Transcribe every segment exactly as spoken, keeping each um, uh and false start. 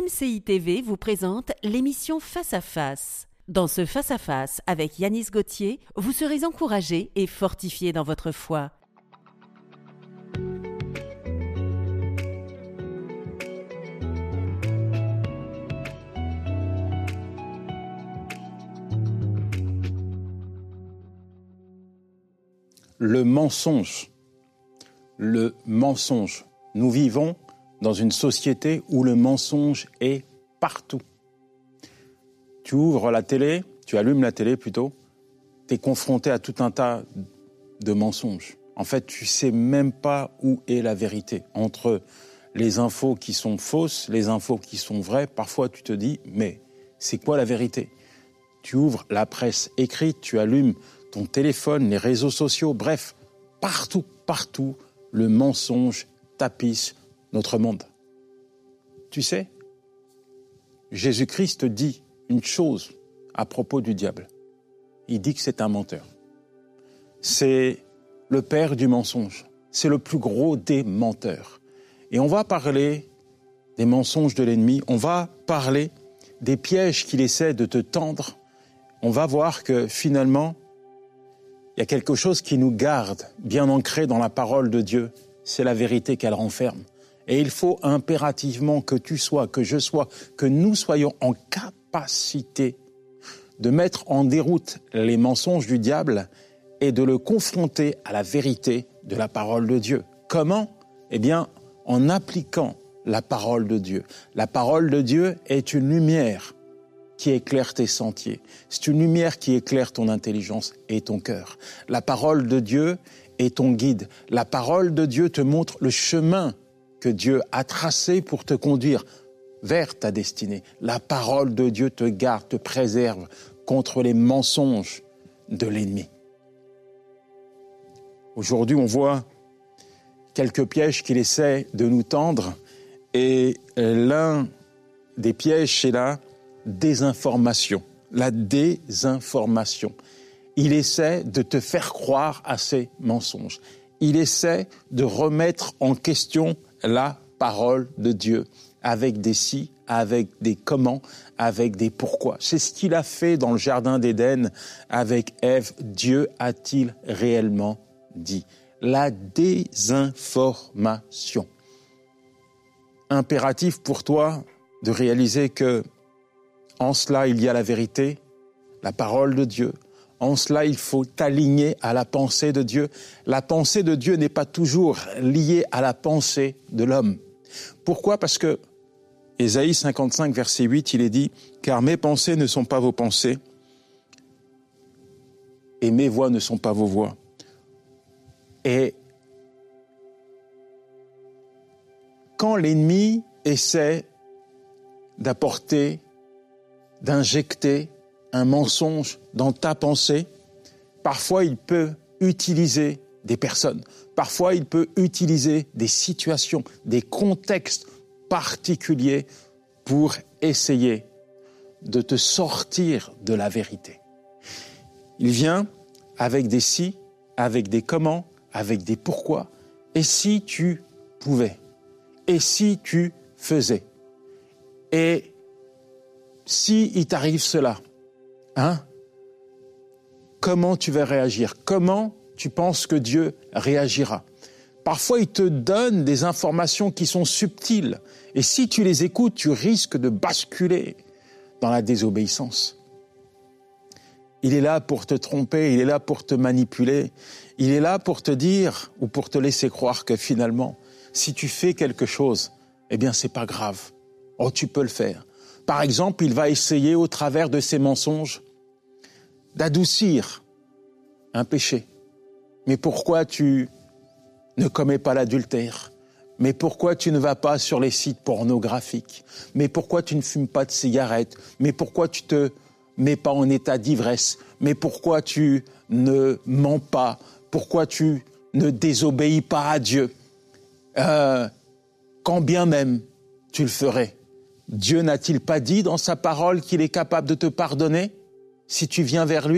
M C I T V vous présente l'émission Face à Face. Dans ce Face à Face avec Yanis Gauthier, vous serez encouragé et fortifié dans votre foi. Le mensonge. Le mensonge. Nous vivons dans une société où le mensonge est partout. Tu ouvres la télé, tu allumes la télé plutôt, tu es confronté à tout un tas de mensonges. En fait, tu ne sais même pas où est la vérité. Entre les infos qui sont fausses, les infos qui sont vraies, parfois tu te dis, mais c'est quoi la vérité ? Tu ouvres la presse écrite, tu allumes ton téléphone, les réseaux sociaux, bref, partout, partout, le mensonge tapisse notre monde. Tu sais, Jésus-Christ dit une chose à propos du diable. Il dit que c'est un menteur. C'est le père du mensonge. C'est le plus gros des menteurs. Et on va parler des mensonges de l'ennemi. On va parler des pièges qu'il essaie de te tendre. On va voir que finalement, il y a quelque chose qui nous garde bien ancré dans la parole de Dieu. C'est la vérité qu'elle renferme. Et il faut impérativement que tu sois, que je sois, que nous soyons en capacité de mettre en déroute les mensonges du diable et de le confronter à la vérité de la parole de Dieu. Comment ? Eh bien, en appliquant la parole de Dieu. La parole de Dieu est une lumière qui éclaire tes sentiers. C'est une lumière qui éclaire ton intelligence et ton cœur. La parole de Dieu est ton guide. La parole de Dieu te montre le chemin que Dieu a tracé pour te conduire vers ta destinée. La parole de Dieu te garde, te préserve contre les mensonges de l'ennemi. Aujourd'hui, on voit quelques pièges qu'il essaie de nous tendre et l'un des pièges, c'est la désinformation. La désinformation. Il essaie de te faire croire à ces mensonges. Il essaie de remettre en question la parole de Dieu avec des si, avec des comment, avec des pourquoi. C'est ce qu'il a fait dans le jardin d'Éden avec Ève. Dieu a-t-il réellement dit ? La désinformation. Impératif pour toi de réaliser que en cela il y a la vérité, la parole de Dieu. En cela, il faut t'aligner à la pensée de Dieu. La pensée de Dieu n'est pas toujours liée à la pensée de l'homme. Pourquoi ? Parce que Ésaïe cinquante-cinq, verset huit, il est dit « Car mes pensées ne sont pas vos pensées, et mes voix ne sont pas vos voix. » Et quand l'ennemi essaie d'apporter, d'injecter un mensonge dans ta pensée, parfois il peut utiliser des personnes, parfois il peut utiliser des situations, des contextes particuliers pour essayer de te sortir de la vérité. Il vient avec des si, avec des comment, avec des pourquoi, et si tu pouvais, et si tu faisais, et si il t'arrive cela, Hein? Comment tu vas réagir ? Comment tu penses que Dieu réagira ? Parfois, il te donne des informations qui sont subtiles. Et si tu les écoutes, tu risques de basculer dans la désobéissance. Il est là pour te tromper, il est là pour te manipuler. Il est là pour te dire ou pour te laisser croire que finalement, si tu fais quelque chose, eh bien, c'est pas grave. Oh, tu peux le faire. Par exemple, il va essayer, au travers de ses mensonges, d'adoucir un péché. Mais pourquoi tu ne commets pas l'adultère ? Mais pourquoi tu ne vas pas sur les sites pornographiques ? Mais pourquoi tu ne fumes pas de cigarettes ? Mais pourquoi tu te mets pas en état d'ivresse ? Mais pourquoi tu ne mens pas ? Pourquoi tu ne désobéis pas à Dieu ? euh, Quand bien même tu le ferais. Dieu n'a-t-il pas dit dans sa parole qu'il est capable de te pardonner si tu viens vers lui ?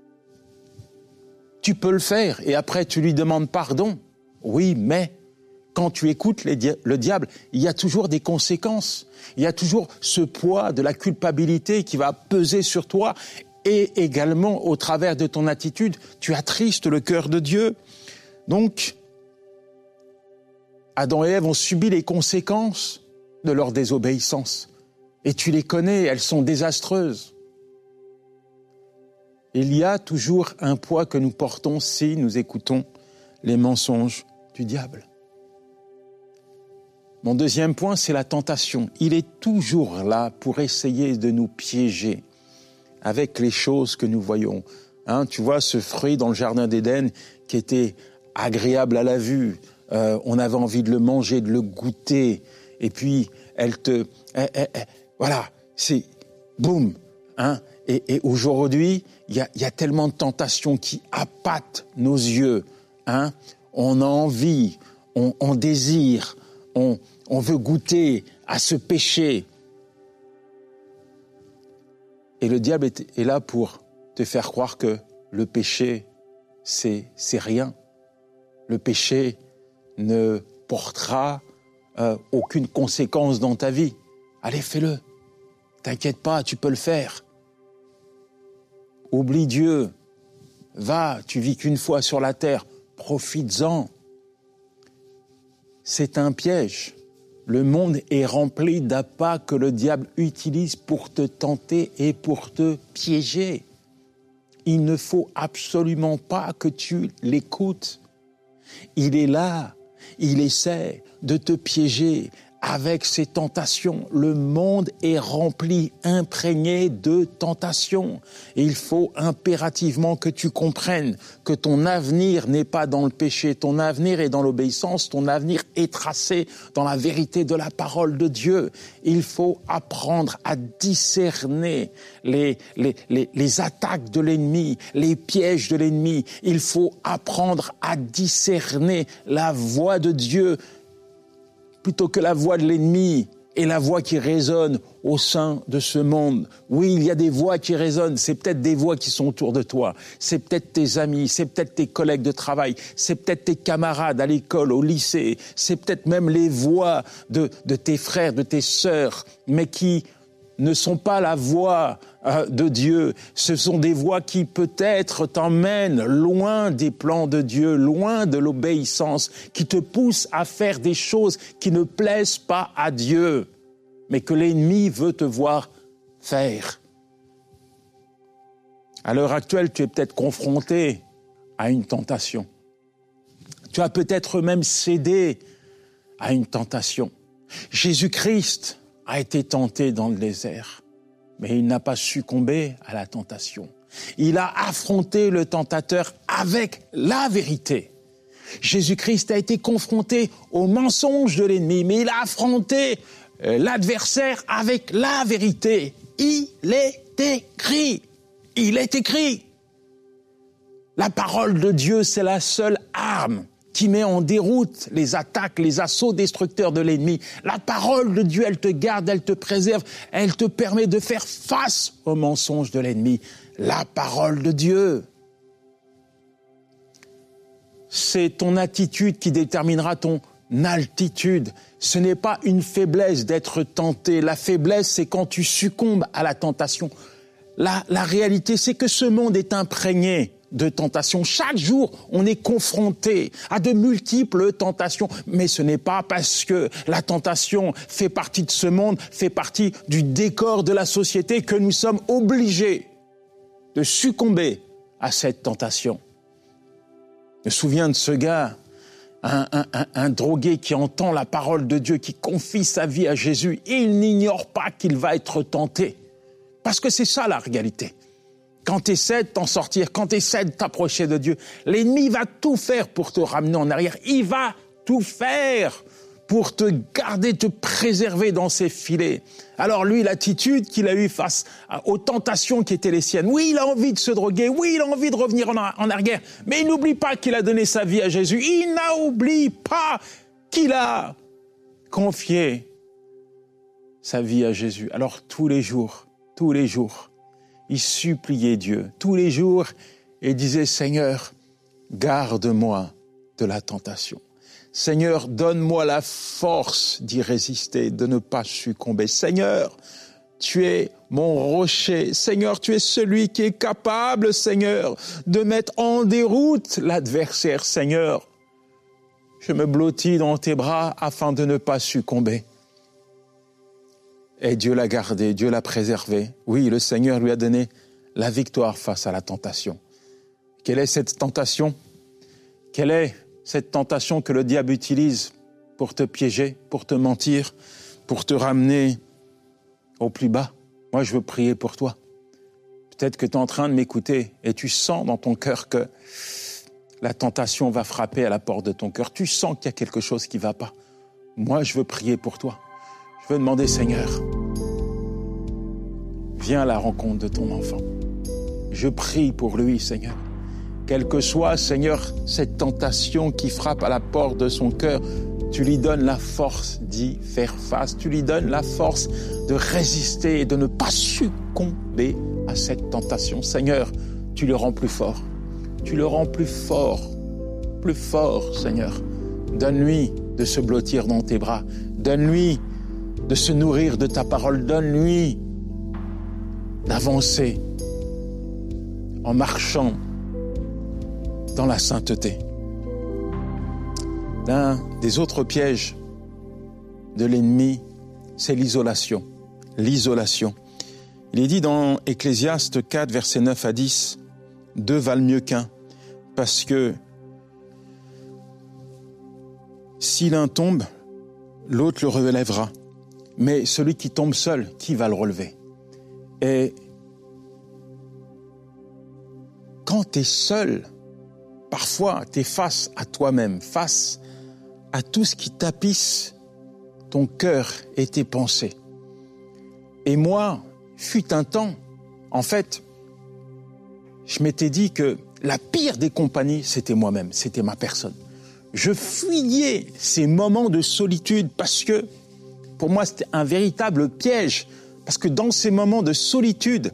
Tu peux le faire et après tu lui demandes pardon. Oui, mais quand tu écoutes les di- le diable, il y a toujours des conséquences. Il y a toujours ce poids de la culpabilité qui va peser sur toi. Et également, au travers de ton attitude, tu attristes le cœur de Dieu. Donc, Adam et Ève ont subi les conséquences de leur désobéissance. Et tu les connais, elles sont désastreuses. Il y a toujours un poids que nous portons si nous écoutons les mensonges du diable. Mon deuxième point, c'est la tentation. Il est toujours là pour essayer de nous piéger avec les choses que nous voyons. Hein, tu vois, ce fruit dans le jardin d'Éden qui était agréable à la vue, euh, on avait envie de le manger, de le goûter, et puis elle te... Elle, elle, elle, voilà, c'est... Boum, hein. Et, et aujourd'hui, il y a, y a tellement de tentations qui appâtent nos yeux. Hein. On a envie, on, on désire, on, on veut goûter à ce péché. Et le diable est, est là pour te faire croire que le péché, c'est, c'est rien. Le péché ne portera euh, aucune conséquence dans ta vie. Allez, fais-le. T'inquiète pas, tu peux le faire. Oublie Dieu. Va, tu vis qu'une fois sur la terre. Profites-en. C'est un piège. Le monde est rempli d'appâts que le diable utilise pour te tenter et pour te piéger. Il ne faut absolument pas que tu l'écoutes. Il est là, il essaie de te piéger avec ses tentations. Le monde est rempli, imprégné de tentations. Et il faut impérativement que tu comprennes que ton avenir n'est pas dans le péché, ton avenir est dans l'obéissance, ton avenir est tracé dans la vérité de la parole de Dieu. Il faut apprendre à discerner les, les, les, les attaques de l'ennemi, les pièges de l'ennemi. Il faut apprendre à discerner la voix de Dieu plutôt que la voix de l'ennemi et la voix qui résonne au sein de ce monde. Oui, il y a des voix qui résonnent, c'est peut-être des voix qui sont autour de toi, c'est peut-être tes amis, c'est peut-être tes collègues de travail, c'est peut-être tes camarades à l'école, au lycée, c'est peut-être même les voix de, de tes frères, de tes sœurs, mais qui ne sont pas la voix euh, de Dieu. Ce sont des voix qui peut-être t'emmènent loin des plans de Dieu, loin de l'obéissance, qui te poussent à faire des choses qui ne plaisent pas à Dieu, mais que l'ennemi veut te voir faire. À l'heure actuelle, tu es peut-être confronté à une tentation. Tu as peut-être même cédé à une tentation. Jésus-Christ a été tenté dans le désert, mais il n'a pas succombé à la tentation. Il a affronté le tentateur avec la vérité. Jésus-Christ a été confronté au mensonge de l'ennemi, mais il a affronté euh, l'adversaire avec la vérité. Il est écrit. Il est écrit. La parole de Dieu, c'est la seule arme qui met en déroute les attaques, les assauts destructeurs de l'ennemi. La parole de Dieu, elle te garde, elle te préserve, elle te permet de faire face aux mensonges de l'ennemi. La parole de Dieu. C'est ton attitude qui déterminera ton altitude. Ce n'est pas une faiblesse d'être tenté. La faiblesse, c'est quand tu succombes à la tentation. La, la réalité, c'est que ce monde est imprégné de tentations. Chaque jour, on est confronté à de multiples tentations, mais ce n'est pas parce que la tentation fait partie de ce monde, fait partie du décor de la société que nous sommes obligés de succomber à cette tentation. Je me souviens de ce gars, un, un, un, un drogué qui entend la parole de Dieu, qui confie sa vie à Jésus, et il n'ignore pas qu'il va être tenté. Parce que c'est ça la réalité. Quand tu essaies de t'en sortir, quand tu essaies de t'approcher de Dieu, l'ennemi va tout faire pour te ramener en arrière. Il va tout faire pour te garder, te préserver dans ses filets. Alors lui, l'attitude qu'il a eue face aux tentations qui étaient les siennes, oui, il a envie de se droguer, oui, il a envie de revenir en, en arrière, mais il n'oublie pas qu'il a donné sa vie à Jésus. Il n'oublie pas qu'il a confié sa vie à Jésus. Alors tous les jours, tous les jours, il suppliait Dieu tous les jours et disait « Seigneur, garde-moi de la tentation. Seigneur, donne-moi la force d'y résister, de ne pas succomber. Seigneur, tu es mon rocher. Seigneur, tu es celui qui est capable, Seigneur, de mettre en déroute l'adversaire. Seigneur, je me blottis dans tes bras afin de ne pas succomber. Et Dieu l'a gardé, Dieu l'a préservé. Oui, le Seigneur lui a donné la victoire face à la tentation. Quelle est cette tentation? Quelle est cette tentation que le diable utilise pour te piéger, pour te mentir, pour te ramener au plus bas? Moi, je veux prier pour toi. Peut-être que tu es en train de m'écouter et tu sens dans ton cœur que la tentation va frapper à la porte de ton cœur. Tu sens qu'il y a quelque chose qui ne va pas. Moi, je veux prier pour toi. Je veux demander, Seigneur, viens à la rencontre de ton enfant. Je prie pour lui, Seigneur. Quelle que soit, Seigneur, cette tentation qui frappe à la porte de son cœur, tu lui donnes la force d'y faire face. Tu lui donnes la force de résister et de ne pas succomber à cette tentation. Seigneur, tu le rends plus fort. Tu le rends plus fort, plus fort, Seigneur. Donne-lui de se blottir dans tes bras. Donne-lui de se nourrir de ta parole. Donne-lui d'avancer en marchant dans la sainteté. L'un des autres pièges de l'ennemi, c'est l'isolation. L'isolation. Il est dit dans Ecclésiaste quatre, versets neuf à dix, « Deux valent mieux qu'un, parce que si l'un tombe, l'autre le relèvera. Mais celui qui tombe seul, qui va le relever ?» Et quand tu es seul, parfois tu es face à toi-même, face à tout ce qui tapisse ton cœur et tes pensées. Et moi, fut un temps, en fait, je m'étais dit que la pire des compagnies, c'était moi-même, c'était ma personne. Je fuyais ces moments de solitude parce que, pour moi, c'était un véritable piège. Parce que dans ces moments de solitude,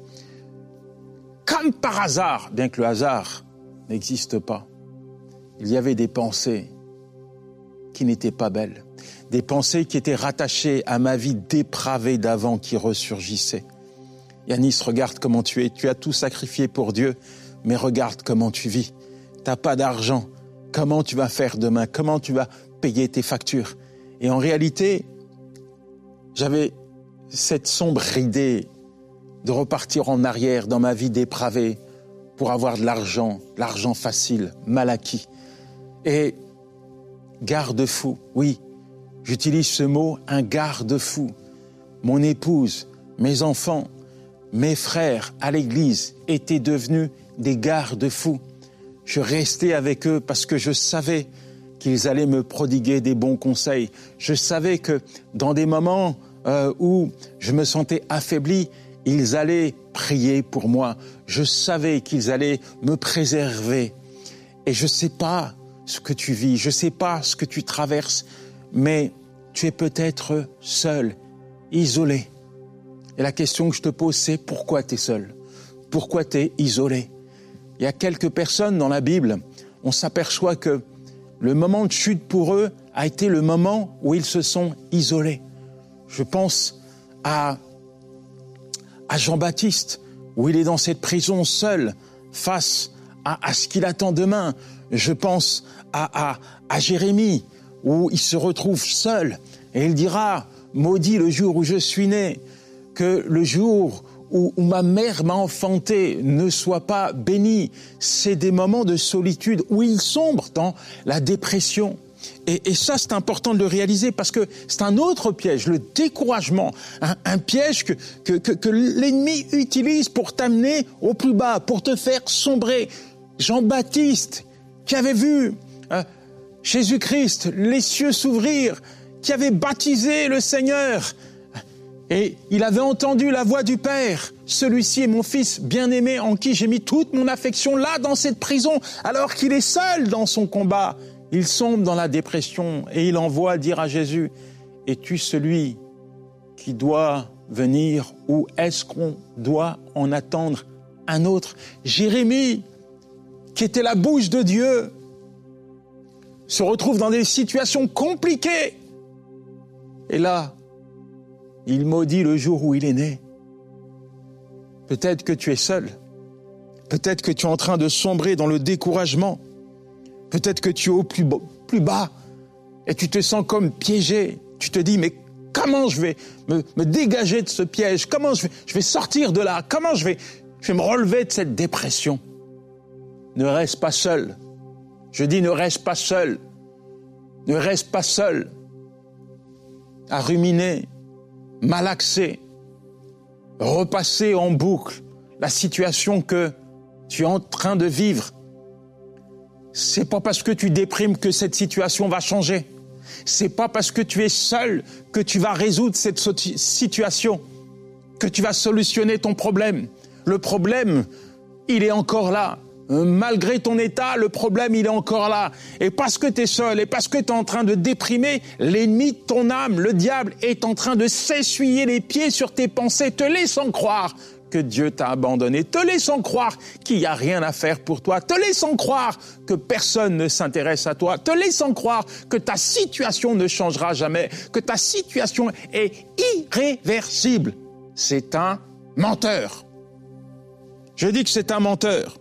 comme par hasard, bien que le hasard n'existe pas, il y avait des pensées qui n'étaient pas belles. Des pensées qui étaient rattachées à ma vie dépravée d'avant qui ressurgissaient. Yanis, regarde comment tu es. Tu as tout sacrifié pour Dieu, mais regarde comment tu vis. Tu n'as pas d'argent. Comment tu vas faire demain? Comment tu vas payer tes factures? Et en réalité, j'avais cette sombre idée de repartir en arrière dans ma vie dépravée pour avoir de l'argent, l'argent facile, mal acquis. Et garde-fou, oui, j'utilise ce mot, un garde-fou. Mon épouse, mes enfants, mes frères à l'église étaient devenus des garde-fous. Je restais avec eux parce que je savais qu'ils allaient me prodiguer des bons conseils. Je savais que dans des moments euh, où je me sentais affaibli, ils allaient prier pour moi. Je savais qu'ils allaient me préserver. Et je ne sais pas ce que tu vis, je ne sais pas ce que tu traverses, mais tu es peut-être seul, isolé. Et la question que je te pose, c'est pourquoi tu es seul? Pourquoi tu es isolé? Il y a quelques personnes dans la Bible, on s'aperçoit que le moment de chute pour eux a été le moment où ils se sont isolés. Je pense à, à Jean-Baptiste, où il est dans cette prison seul, face à, à ce qu'il attend demain. Je pense à, à, à Jérémie, où il se retrouve seul, et il dira, maudit le jour où je suis né, que le jour où, où ma mère m'a enfanté ne soit pas béni. C'est des moments de solitude où il sombre dans la dépression. Et, et ça, c'est important de le réaliser parce que c'est un autre piège, le découragement, un, un piège que, que, que, que l'ennemi utilise pour t'amener au plus bas, pour te faire sombrer. Jean-Baptiste, qui avait vu euh, Jésus-Christ, les cieux s'ouvrir, qui avait baptisé le Seigneur, et il avait entendu la voix du Père. Celui-ci est mon fils bien-aimé en qui j'ai mis toute mon affection, là dans cette prison, alors qu'il est seul dans son combat. Il sombre dans la dépression et il envoie dire à Jésus, « Es-tu celui qui doit venir ou est-ce qu'on doit en attendre un autre ?» Jérémie, qui était la bouche de Dieu, se retrouvent dans des situations compliquées. Et là, il maudit le jour où il est né. Peut-être que tu es seul. Peut-être que tu es en train de sombrer dans le découragement. Peut-être que tu es au plus, plus bas et tu te sens comme piégé. Tu te dis, mais comment je vais me, me dégager de ce piège? Comment je vais, je vais sortir de là? Comment je vais, je vais me relever de cette dépression? Ne reste pas seul. Je dis, ne reste pas seul. Ne reste pas seul à ruminer, malaxer, repasser en boucle la situation que tu es en train de vivre. C'est pas parce que tu déprimes que cette situation va changer. C'est pas parce que tu es seul que tu vas résoudre cette situation, que tu vas solutionner ton problème. Le problème, il est encore là. Malgré ton état, le problème, il est encore là. Et parce que tu es seul, et parce que tu es en train de déprimer, l'ennemi de ton âme, le diable, est en train de s'essuyer les pieds sur tes pensées, te laissant croire que Dieu t'a abandonné, te laissant croire qu'il n'y a rien à faire pour toi, te laissant croire que personne ne s'intéresse à toi, te laissant croire que ta situation ne changera jamais, que ta situation est irréversible. C'est un menteur. Je dis que c'est un menteur.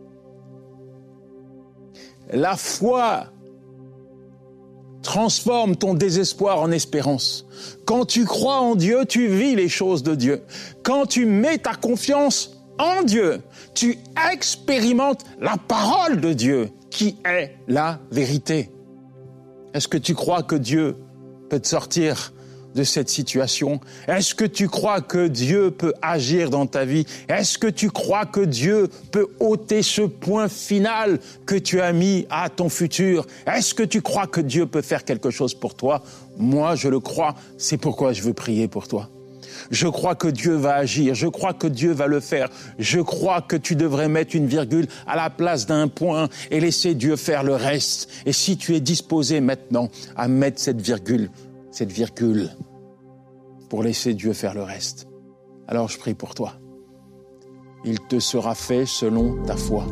La foi transforme ton désespoir en espérance. Quand tu crois en Dieu, tu vis les choses de Dieu. Quand tu mets ta confiance en Dieu, tu expérimentes la parole de Dieu, qui est la vérité. Est-ce que tu crois que Dieu peut te sortir de cette situation? Est-ce que tu crois que Dieu peut agir dans ta vie? Est-ce que tu crois que Dieu peut ôter ce point final que tu as mis à ton futur? Est-ce que tu crois que Dieu peut faire quelque chose pour toi? Moi, je le crois. C'est pourquoi je veux prier pour toi. Je crois que Dieu va agir. Je crois que Dieu va le faire. Je crois que tu devrais mettre une virgule à la place d'un point et laisser Dieu faire le reste. Et si tu es disposé maintenant à mettre cette virgule, cette virgule, pour laisser Dieu faire le reste, alors je prie pour toi. Il te sera fait selon ta foi.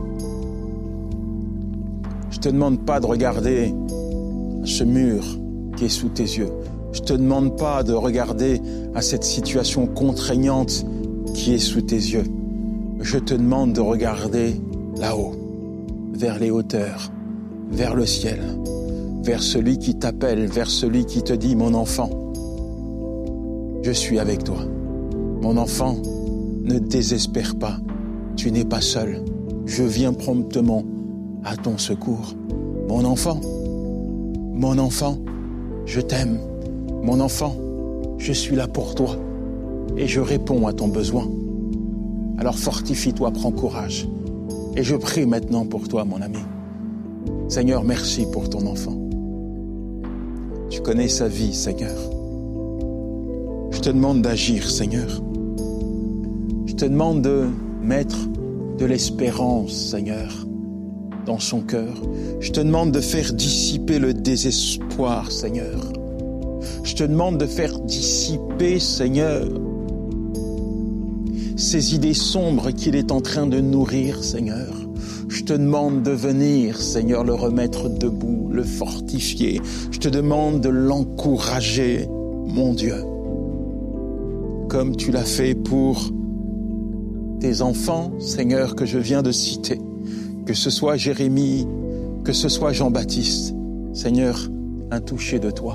Je te demande pas de regarder ce mur qui est sous tes yeux. Je te demande pas de regarder à cette situation contraignante qui est sous tes yeux. Je te demande de regarder là-haut, vers les hauteurs, vers le ciel, vers celui qui t'appelle, vers celui qui te dit « Mon enfant, je suis avec toi. Mon enfant, ne désespère pas. Tu n'es pas seul. Je viens promptement à ton secours. Mon enfant, mon enfant, je t'aime. Mon enfant, je suis là pour toi et je réponds à ton besoin. Alors fortifie-toi, prends courage. Et je prie maintenant pour toi, mon ami. Seigneur, merci pour ton enfant. Tu connais sa vie, Seigneur. Je te demande d'agir, Seigneur. Je te demande de mettre de l'espérance, Seigneur, dans son cœur. Je te demande de faire dissiper le désespoir, Seigneur. Je te demande de faire dissiper, Seigneur, ces idées sombres qu'il est en train de nourrir, Seigneur. Je te demande de venir, Seigneur, le remettre debout, le fortifier. Je te demande de l'encourager, mon Dieu, comme tu l'as fait pour tes enfants, Seigneur, que je viens de citer, que ce soit Jérémie, que ce soit Jean-Baptiste. Seigneur, un toucher de toi.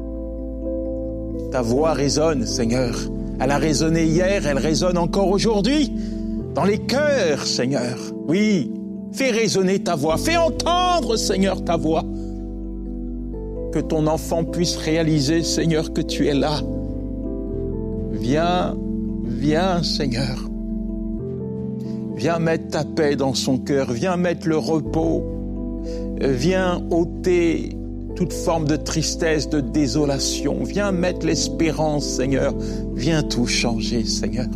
Ta voix résonne, Seigneur. Elle a résonné hier, elle résonne encore aujourd'hui. Dans les cœurs, Seigneur. Oui, fais résonner ta voix. Fais entendre, Seigneur, ta voix. Que ton enfant puisse réaliser, Seigneur, que tu es là. Viens, viens, Seigneur. Viens mettre ta paix dans son cœur. Viens mettre le repos. Viens ôter toute forme de tristesse, de désolation. Viens mettre l'espérance, Seigneur. Viens tout changer, Seigneur.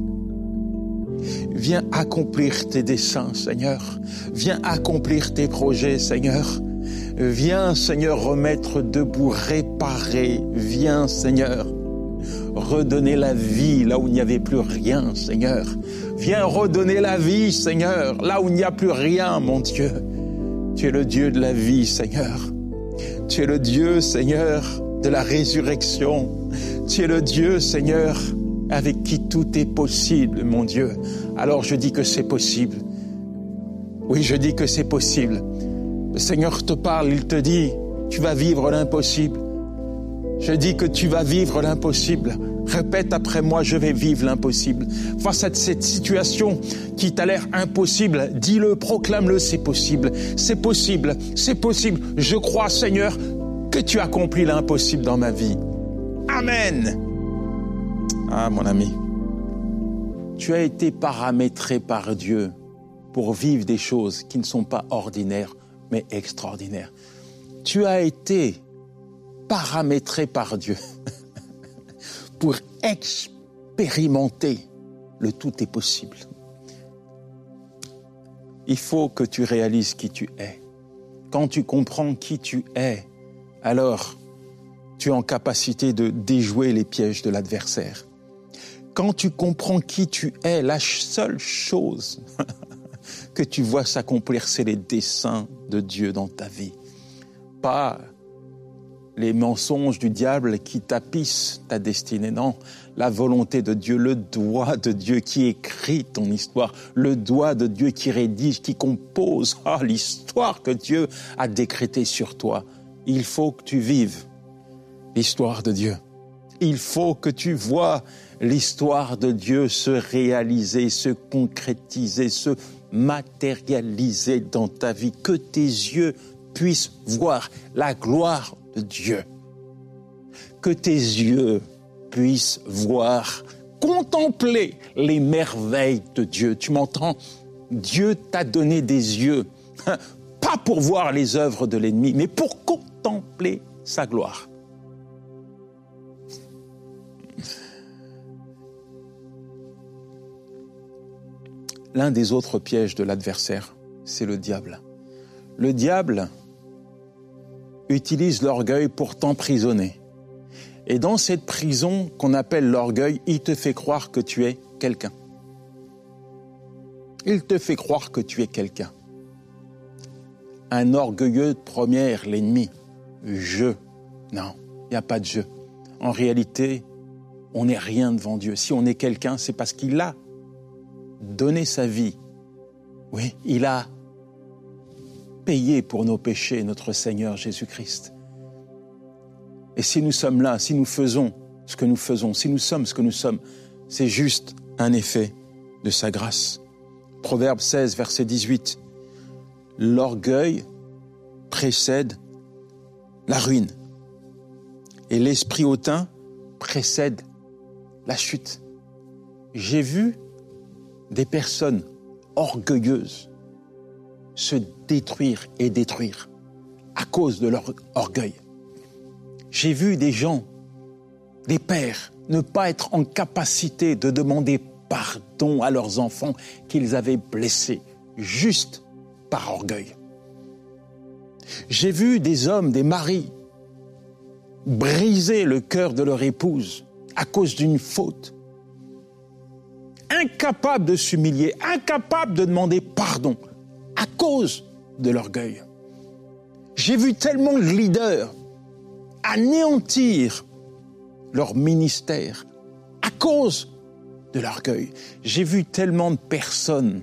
Viens accomplir tes desseins, Seigneur. Viens accomplir tes projets, Seigneur. Viens, Seigneur, remettre debout, réparer. Viens, Seigneur, redonner la vie là où il n'y avait plus rien, Seigneur. Viens redonner la vie, Seigneur, là où il n'y a plus rien, mon Dieu. Tu es le Dieu de la vie, Seigneur. Tu es le Dieu, Seigneur, de la résurrection. Tu es le Dieu, Seigneur, avec qui tout est possible, mon Dieu. Alors je dis que c'est possible. Oui, je dis que c'est possible. Le Seigneur te parle, il te dit, tu vas vivre l'impossible. Je dis que tu vas vivre l'impossible. Répète après moi, je vais vivre l'impossible. Face à cette situation qui t'a l'air impossible, dis-le, proclame-le, c'est possible. C'est possible, c'est possible. Je crois, Seigneur, que tu accomplis l'impossible dans ma vie. Amen. Ah, mon ami, tu as été paramétré par Dieu pour vivre des choses qui ne sont pas ordinaires, mais extraordinaires. Tu as été paramétré par Dieu pour expérimenter le tout est possible. Il faut que tu réalises qui tu es. Quand tu comprends qui tu es, alors tu es en capacité de déjouer les pièges de l'adversaire. Quand tu comprends qui tu es, la seule chose que tu vois s'accomplir, c'est les desseins de Dieu dans ta vie. Pas les mensonges du diable qui tapissent ta destinée. Non, la volonté de Dieu, le doigt de Dieu qui écrit ton histoire, le doigt de Dieu qui rédige, qui compose oh, l'histoire que Dieu a décrétée sur toi. Il faut que tu vives l'histoire de Dieu. Il faut que tu vois l'histoire de Dieu se réaliser, se concrétiser, se matérialiser dans ta vie. Que tes yeux puissent voir la gloire de Dieu. Que tes yeux puissent voir, contempler les merveilles de Dieu. Tu m'entends? Dieu t'a donné des yeux, pas pour voir les œuvres de l'ennemi, mais pour contempler sa gloire. L'un des autres pièges de l'adversaire, c'est le diable. Le diable utilise l'orgueil pour t'emprisonner. Et dans cette prison qu'on appelle l'orgueil, il te fait croire que tu es quelqu'un. Il te fait croire que tu es quelqu'un. Un orgueilleux de première, l'ennemi. Je. Non, il n'y a pas de je. En réalité, on n'est rien devant Dieu. Si on est quelqu'un, c'est parce qu'il a donné sa vie. Oui, il a payé pour nos péchés, notre Seigneur Jésus-Christ. Et si nous sommes là, si nous faisons ce que nous faisons, si nous sommes ce que nous sommes, c'est juste un effet de sa grâce. Proverbe seize, verset dix-huit. L'orgueil précède la ruine et l'esprit hautain précède la chute. J'ai vu des personnes orgueilleuses se détruire et détruire à cause de leur orgueil. J'ai vu des gens, des pères, ne pas être en capacité de demander pardon à leurs enfants qu'ils avaient blessés, juste par orgueil. J'ai vu des hommes, des maris, briser le cœur de leur épouse à cause d'une faute, incapables de s'humilier, incapables de demander pardon à cause de l'orgueil. J'ai vu tellement de leaders anéantir leur ministère à cause de l'orgueil. J'ai vu tellement de personnes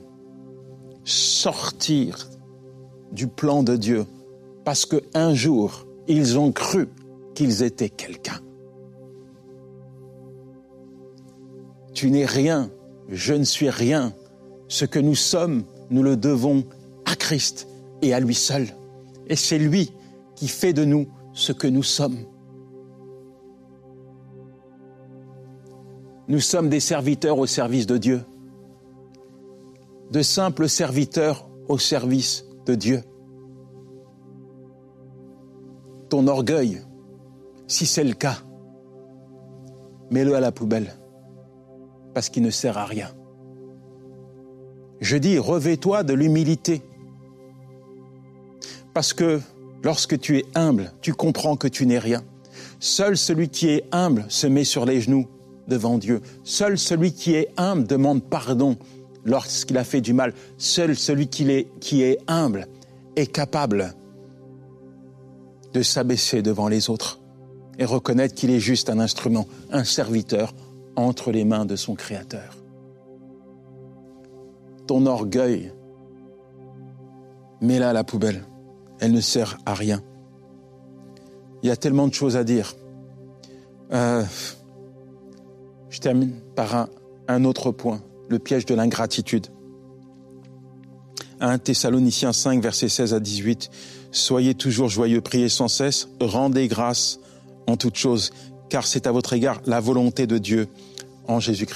sortir du plan de Dieu parce qu'un jour, ils ont cru qu'ils étaient quelqu'un. Tu n'es rien, je ne suis rien. Ce que nous sommes, nous le devons à Christ et à lui seul. Et c'est lui qui fait de nous ce que nous sommes. Nous sommes des serviteurs au service de Dieu. De simples serviteurs au service de Dieu. Ton orgueil, si c'est le cas, mets-le à la poubelle, parce qu'il ne sert à rien. Je dis, revêt-toi de l'humilité. Parce que lorsque tu es humble, tu comprends que tu n'es rien. Seul celui qui est humble se met sur les genoux devant Dieu. Seul celui qui est humble demande pardon lorsqu'il a fait du mal. Seul celui qui est, qui est humble est capable de s'abaisser devant les autres et reconnaître qu'il est juste un instrument, un serviteur entre les mains de son Créateur. Ton orgueil, mets-la à la poubelle. Elle ne sert à rien. Il y a tellement de choses à dire. Euh, je termine par un, un autre point, le piège de l'ingratitude. un Thessaloniciens cinq, versets seize à dix-huit. « Soyez toujours joyeux, priez sans cesse, rendez grâce en toutes choses, car c'est à votre égard la volonté de Dieu en Jésus-Christ. »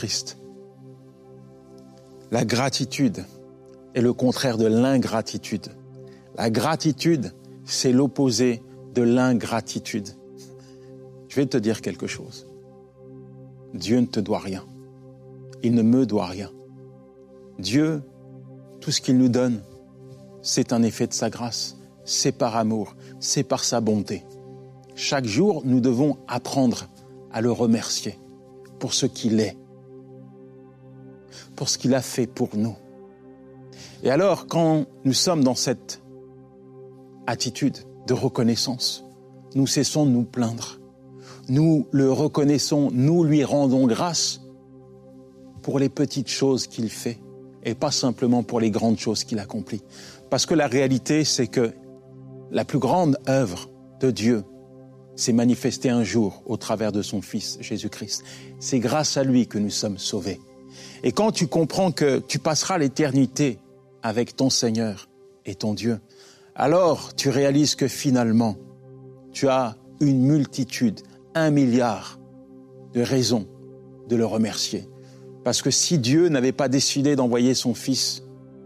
La gratitude est le contraire de l'ingratitude. La gratitude, c'est l'opposé de l'ingratitude. Je vais te dire quelque chose. Dieu ne te doit rien. Il ne me doit rien. Dieu, tout ce qu'il nous donne, c'est un effet de sa grâce. C'est par amour, c'est par sa bonté. Chaque jour, nous devons apprendre à le remercier pour ce qu'il est, pour ce qu'il a fait pour nous. Et alors, quand nous sommes dans cette attitude de reconnaissance, nous cessons de nous plaindre. Nous le reconnaissons, nous lui rendons grâce pour les petites choses qu'il fait et pas simplement pour les grandes choses qu'il accomplit. Parce que la réalité, c'est que la plus grande œuvre de Dieu s'est manifestée un jour au travers de son Fils Jésus-Christ. C'est grâce à lui que nous sommes sauvés. Et quand tu comprends que tu passeras l'éternité avec ton Seigneur et ton Dieu, alors tu réalises que finalement, tu as une multitude, un milliard de raisons de le remercier. Parce que si Dieu n'avait pas décidé d'envoyer son Fils,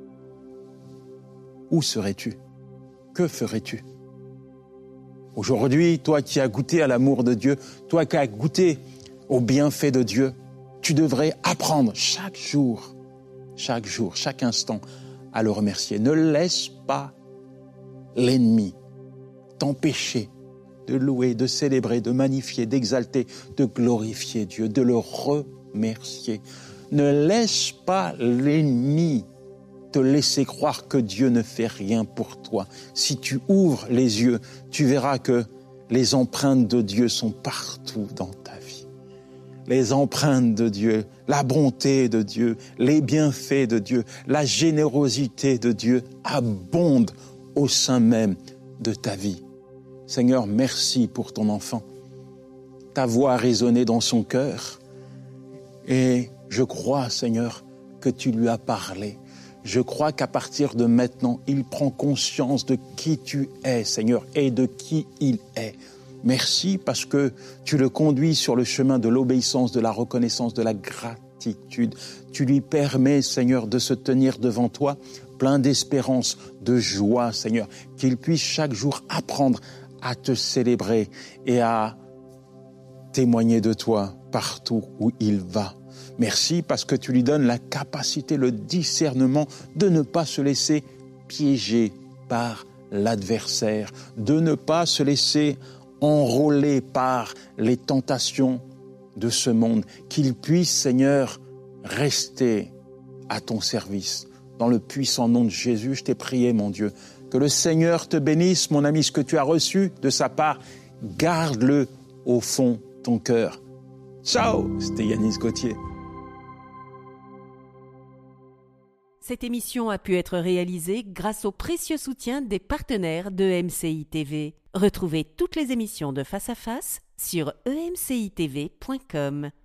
où serais-tu? Que ferais-tu? Aujourd'hui, toi qui as goûté à l'amour de Dieu, toi qui as goûté au bienfait de Dieu, tu devrais apprendre chaque jour, chaque jour, chaque instant à le remercier. Ne laisse pas l'ennemi t'empêcher de louer, de célébrer, de magnifier, d'exalter, de glorifier Dieu, de le remercier. Ne laisse pas l'ennemi te laisser croire que Dieu ne fait rien pour toi. Si tu ouvres les yeux, tu verras que les empreintes de Dieu sont partout dans ta vie. Les empreintes de Dieu, la bonté de Dieu, les bienfaits de Dieu, la générosité de Dieu abondent au sein même de ta vie. Seigneur, merci pour ton enfant. Ta voix a résonné dans son cœur et je crois, Seigneur, que tu lui as parlé. Je crois qu'à partir de maintenant, il prend conscience de qui tu es, Seigneur, et de qui il est. Merci parce que tu le conduis sur le chemin de l'obéissance, de la reconnaissance, de la gratitude. Tu lui permets, Seigneur, de se tenir devant toi, plein d'espérance, de joie, Seigneur, qu'il puisse chaque jour apprendre à te célébrer et à témoigner de toi partout où il va. Merci parce que tu lui donnes la capacité, le discernement de ne pas se laisser piéger par l'adversaire, de ne pas se laisser enrôler par les tentations de ce monde, qu'il puisse, Seigneur, rester à ton service. Dans le puissant nom de Jésus, je t'ai prié, mon Dieu, que le Seigneur te bénisse, mon ami, ce que tu as reçu de sa part, garde-le au fond de ton cœur. Ciao, c'était Yanis Gauthier. Cette émission a pu être réalisée grâce au précieux soutien des partenaires de E M C I T V. Retrouvez toutes les émissions de Face à Face sur e m c i t v point com.